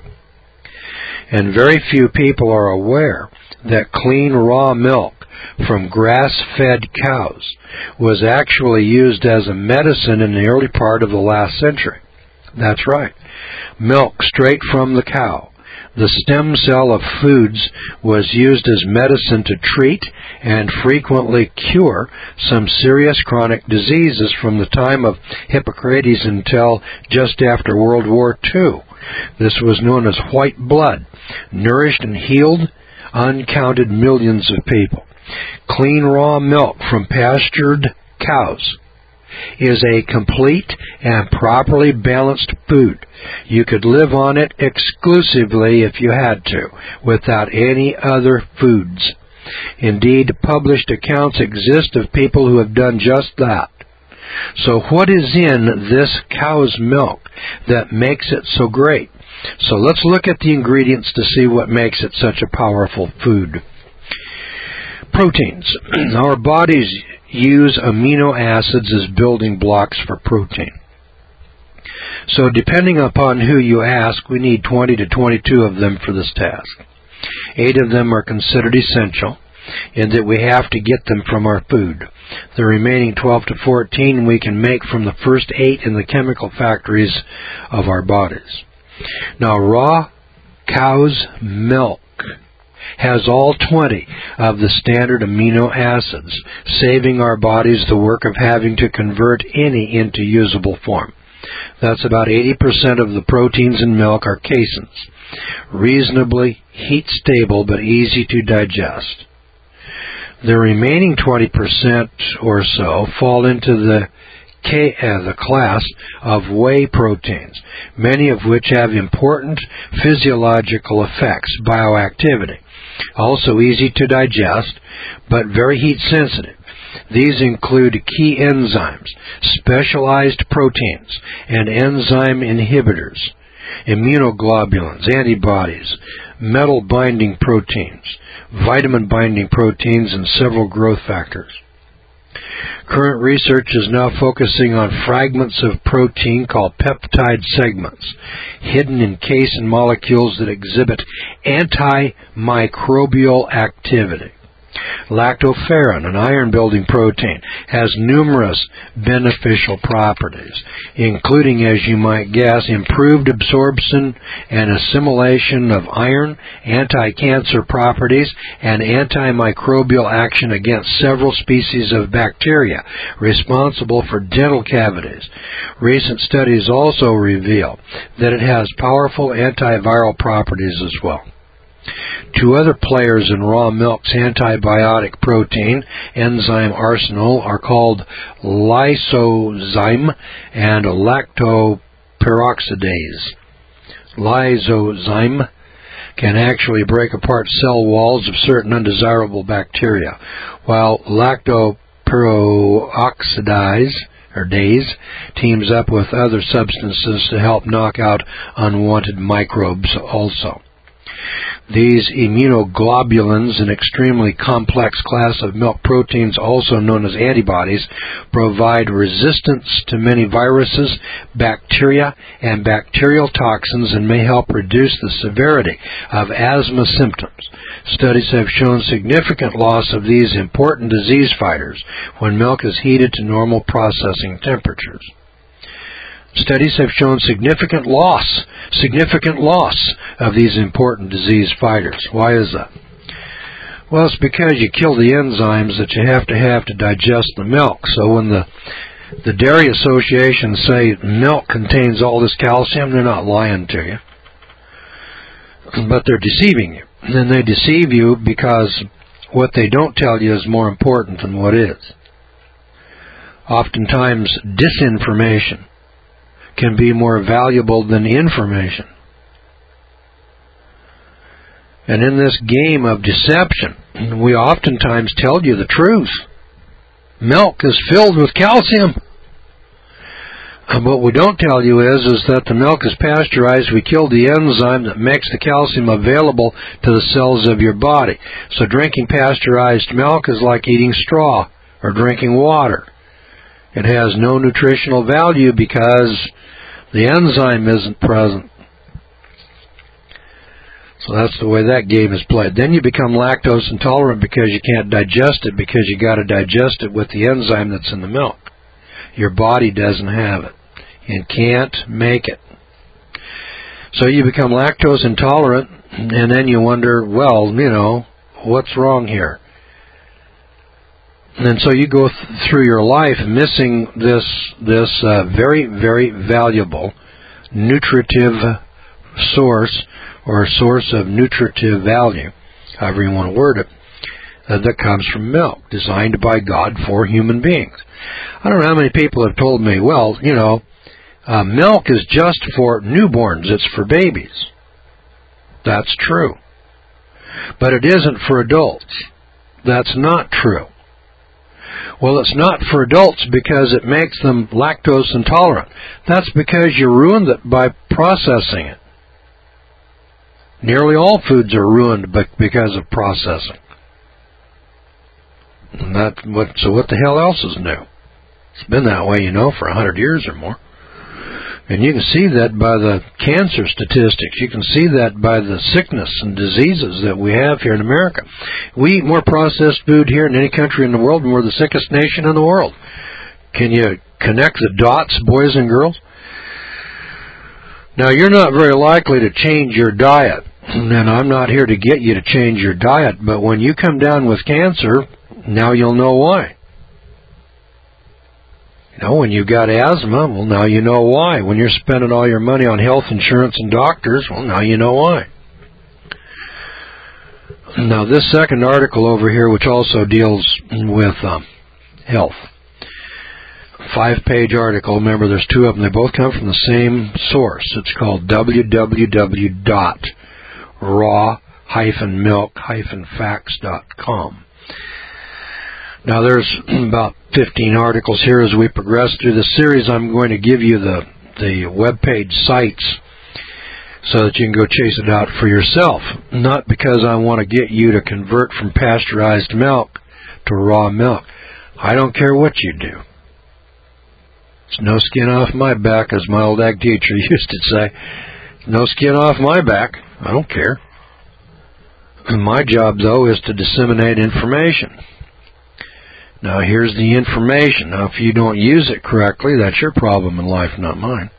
And very few people are aware that clean raw milk from grass-fed cows was actually used as a medicine in the early part of the last century. That's right. Milk straight from the cow. The stem cell of foods was used as medicine to treat and frequently cure some serious chronic diseases from the time of Hippocrates until just after World War II. This was known as white blood, nourished and healed uncounted millions of people. Clean raw milk from pastured cows is a complete and properly balanced food. You could live on it exclusively if you had to, without any other foods. Indeed, published accounts exist of people who have done just that. So what is in this cow's milk that makes it so great? So let's look at the ingredients to see what makes it such a powerful food. Proteins. Our bodies use amino acids as building blocks for protein. So depending upon who you ask, we need 20 to 22 of them for this task. 8 of them are considered essential in that we have to get them from our food. The remaining 12 to 14 we can make from the first 8 in the chemical factories of our bodies. Now, raw cow's milk has all 20 of the standard amino acids, saving our bodies the work of having to convert any into usable form. That's about 80% of the proteins in milk are caseins, reasonably heat-stable but easy to digest. The remaining 20% or so fall into the the class of whey proteins, many of which have important physiological effects, bioactivity. Also easy to digest, but very heat sensitive. These include key enzymes, specialized proteins, and enzyme inhibitors, immunoglobulins, antibodies, metal-binding proteins, vitamin-binding proteins, and several growth factors. Current research is now focusing on fragments of protein called peptide segments, hidden in casein molecules that exhibit antimicrobial activity. Lactoferrin, an iron-building protein, has numerous beneficial properties, including, as you might guess, improved absorption and assimilation of iron, anti-cancer properties, and antimicrobial action against several species of bacteria responsible for dental cavities. Recent studies also reveal that it has powerful antiviral properties as well. Two other players in raw milk's antibiotic protein enzyme arsenal are called lysozyme and lactoperoxidase. Lysozyme can actually break apart cell walls of certain undesirable bacteria, while lactoperoxidase teams up with other substances to help knock out unwanted microbes also. These immunoglobulins, an extremely complex class of milk proteins also known as antibodies, provide resistance to many viruses, bacteria, and bacterial toxins and may help reduce the severity of asthma symptoms. Studies have shown significant loss of these important disease fighters when milk is heated to normal processing temperatures. Studies have shown significant loss of these important disease fighters. Why is that? Well, it's because you kill the enzymes that you have to digest the milk. So when the dairy associations say milk contains all this calcium, they're not lying to you. But they're deceiving you. And they deceive you because what they don't tell you is more important than what is. Oftentimes, disinformation can be more valuable than information. And in this game of deception, we oftentimes tell you the truth. Milk is filled with calcium. What we don't tell you is that the milk is pasteurized. We killed the enzyme that makes the calcium available to the cells of your body. So drinking pasteurized milk is like eating straw or drinking water. It has no nutritional value because the enzyme isn't present. So that's the way that game is played. Then you become lactose intolerant because you can't digest it, because you got to digest it with the enzyme that's in the milk. Your body doesn't have it and can't make it. So you become lactose intolerant, and then you wonder, well, what's wrong here? And so you go through your life missing this very, very valuable nutritive source, or a source of nutritive value, however you want to word it, that comes from milk, designed by God for human beings. I don't know how many people have told me, well, milk is just for newborns, it's for babies. That's true. But it isn't for adults. That's not true. Well, it's not for adults because it makes them lactose intolerant. That's because you ruined it by processing it. Nearly all foods are ruined because of processing. So what the hell else is new? It's been that way, for 100 years or more. And you can see that by the cancer statistics. You can see that by the sickness and diseases that we have here in America. We eat more processed food here than any country in the world, and we're the sickest nation in the world. Can you connect the dots, boys and girls? Now, you're not very likely to change your diet, and I'm not here to get you to change your diet, but when you come down with cancer, now you'll know why. When you've got asthma, well, now you know why. When you're spending all your money on health insurance and doctors, well, now you know why. Now, this second article over here, which also deals with health. 5-page article. Remember, there's 2 of them. They both come from the same source. It's called www.raw-milk-facts.com. Now, there's about 15 articles here. As we progress through the series, I'm going to give you the web page sites so that you can go chase it out for yourself. Not because I want to get you to convert from pasteurized milk to raw milk. I don't care what you do. It's no skin off my back, as my old ag teacher used to say. No skin off my back. I don't care. My job, though, is to disseminate information. Now, here's the information. Now, if you don't use it correctly, that's your problem in life, not mine.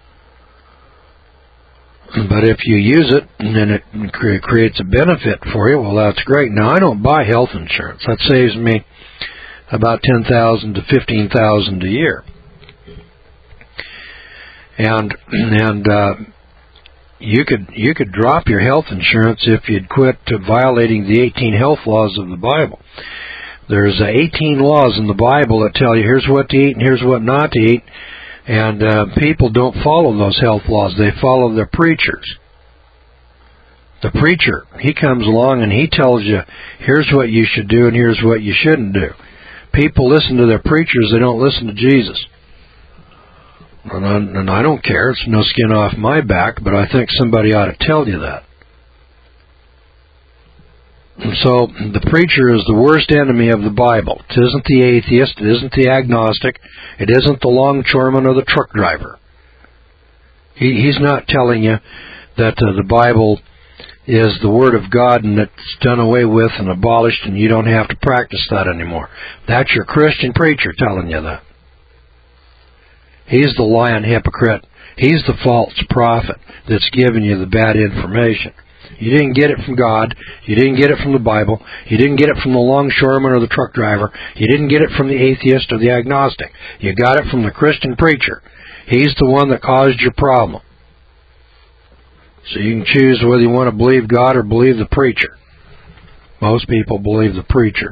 But if you use it and then it creates a benefit for you, well, that's great. Now, I don't buy health insurance. That saves me about $10,000 to $15,000 a year. And you could drop your health insurance if you'd quit violating the 18 health laws of the Bible. There's 18 laws in the Bible that tell you here's what to eat and here's what not to eat. And people don't follow those health laws. They follow their preachers. The preacher, he comes along and he tells you, here's what you should do and here's what you shouldn't do. People listen to their preachers. They don't listen to Jesus. And I don't care. It's no skin off my back, but I think somebody ought to tell you that. And so the preacher is the worst enemy of the Bible. It isn't the atheist. It isn't the agnostic. It isn't the longshoreman or the truck driver. He's not telling you that the Bible is the Word of God and it's done away with and abolished and you don't have to practice that anymore. That's your Christian preacher telling you that. He's the lying hypocrite. He's the false prophet that's giving you the bad information. You didn't get it from God. You didn't get it from the Bible. You didn't get it from the longshoreman or the truck driver. You didn't get it from the atheist or the agnostic. You got it from the Christian preacher. He's the one that caused your problem. So you can choose whether you want to believe God or believe the preacher. Most people believe the preacher.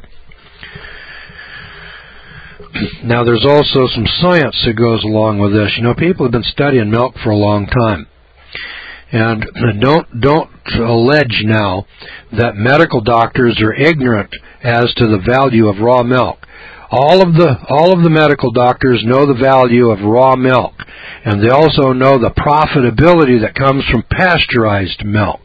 Now, there's also some science that goes along with this. You know, people have been studying milk for a long time. And don't allege now that medical doctors are ignorant as to the value of raw milk. All of the medical doctors know the value of raw milk, and they also know the profitability that comes from pasteurized milk.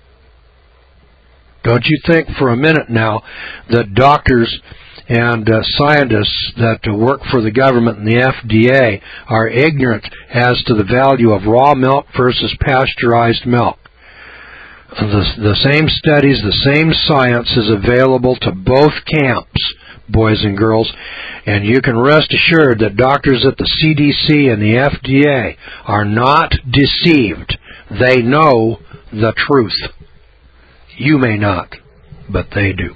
Don't you think for a minute now that doctors and scientists that work for the government and the FDA are ignorant as to the value of raw milk versus pasteurized milk. The same studies, the same science is available to both camps, boys and girls, and you can rest assured that doctors at the CDC and the FDA are not deceived. They know the truth. You may not, but they do.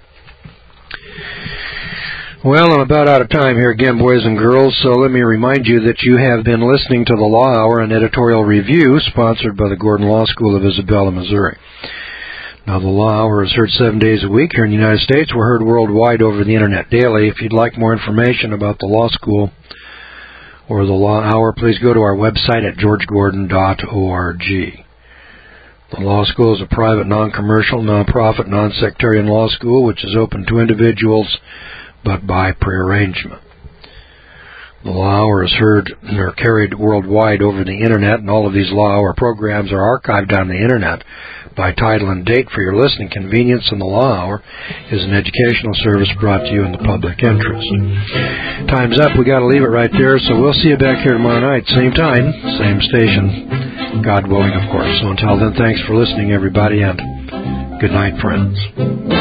Well, I'm about out of time here again, boys and girls, so let me remind you that you have been listening to the Law Hour, an editorial review sponsored by the Gordon Law School of Isabella, Missouri. Now, the Law Hour is heard 7 days a week here in the United States. We're heard worldwide over the Internet daily. If you'd like more information about the law school or the Law Hour, please go to our website at georgegordon.org. The law school is a private, non-commercial, non-profit, non-sectarian law school which is open to individuals but by prearrangement. The Law Hour is heard or carried worldwide over the Internet, and all of these Law Hour programs are archived on the Internet by title and date for your listening convenience, and the Law Hour is an educational service brought to you in the public interest. Time's up. We got to leave it right there, so we'll see you back here tomorrow night, same time, same station, God willing, of course. So until then, thanks for listening, everybody, and good night, friends.